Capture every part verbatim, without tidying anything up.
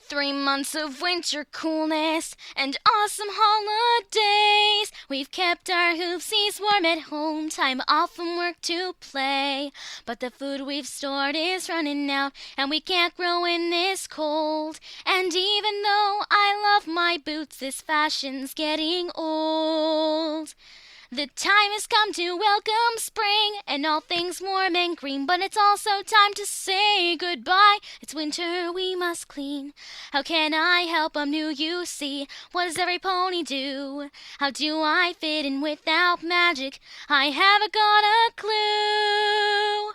Three months of winter coolness and awesome holidays. We've kept our hoopsies warm at home, time off from work to play. But the food we've stored is running out, and we can't grow in this cold. And even though I love my boots, this fashion's getting old. The time has come to welcome spring and all things warm and green, but it's also time to say goodbye. It's winter, we must clean. How can I help? I'm new, you see. What does every pony do? How do I fit in without magic? I haven't got a clue.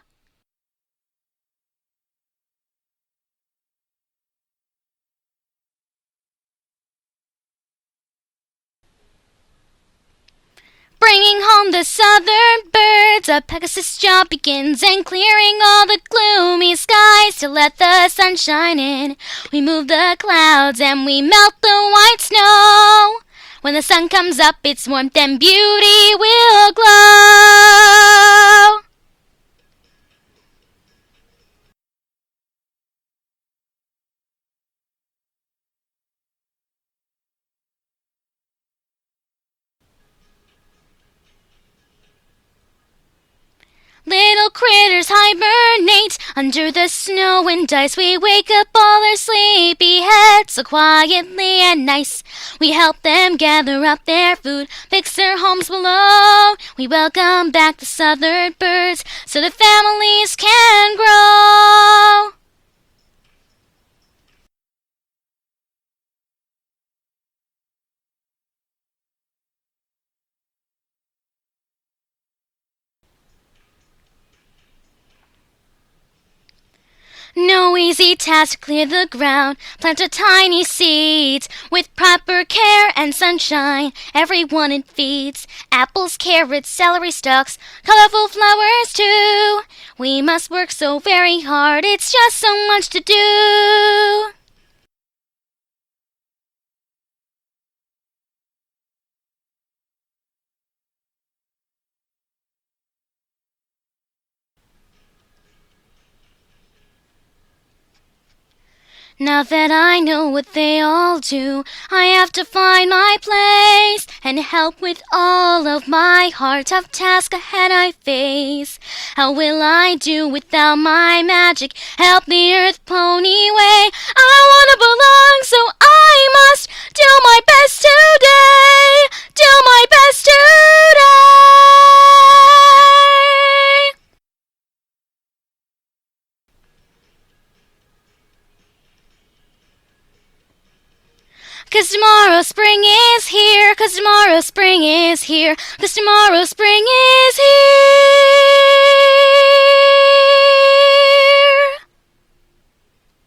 Bringing home the southern birds, a Pegasus job begins, and clearing all the gloomy skies to let the sun shine in. We move the clouds and we melt the white snow. When the sun comes up, its warmth and beauty will glow. Little critters hibernate under the snow and ice. We wake up all their sleepy heads so quietly and nice. We help them gather up their food, fix their homes below. We welcome back the southern birds so the families can grow. No easy task to clear the ground, plant a tiny seeds. With proper care and sunshine, everyone it feeds. Apples, carrots, celery stalks, colorful flowers too. We must work so very hard, it's just so much to do. Now that I know what they all do, I have to find my place and help with all of my heart. Tough task ahead I face. How will I do without my magic? Help the earth pony way. I wanna belong, so I must do my best today. Do my best today. 'Cause tomorrow spring is here, 'cause tomorrow spring is here, 'cause tomorrow spring